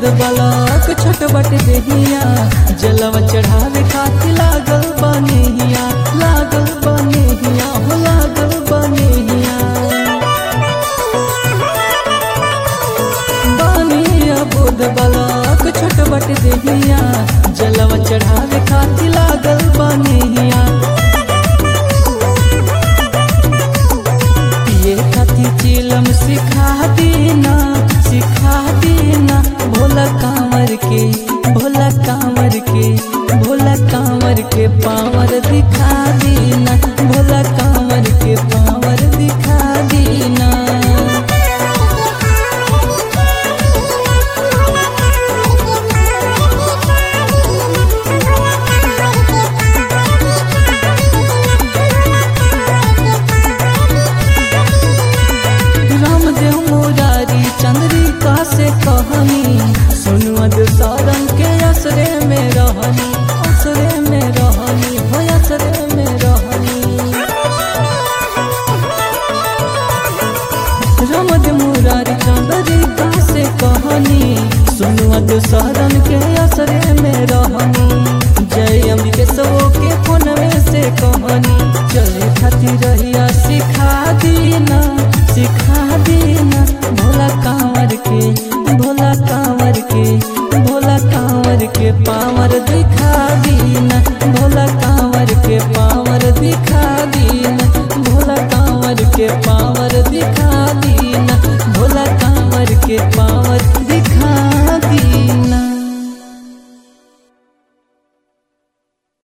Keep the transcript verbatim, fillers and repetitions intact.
बुध बलक छोट बट देहिया जलवा चढ़ावे खातिर लागल बनेहिया लागल बनेहिया हो लागल बनेहिया बनिया बुध बलक छोट बट देहिया जलवा चढ़ावे खातिर लागल बनेहिया ये खातिर चिलम सिखा देना सिखा देना भोला कांवर के भोला कांवर के भोला कांवर के पावर दिखा देना भोला कांवर के पावर दिखा देना रामदेव मुरारी चंद्रिका से कहनी सुनुआ सारंग के असरे में रहनी असरे में रहनी हो असरे में रहनी रामदेव मुरारी चंद्रिका से कहनी सुनुआ सारंग के असरे में रहनी जय अम्बिके सबो के फोन में से कहनी चल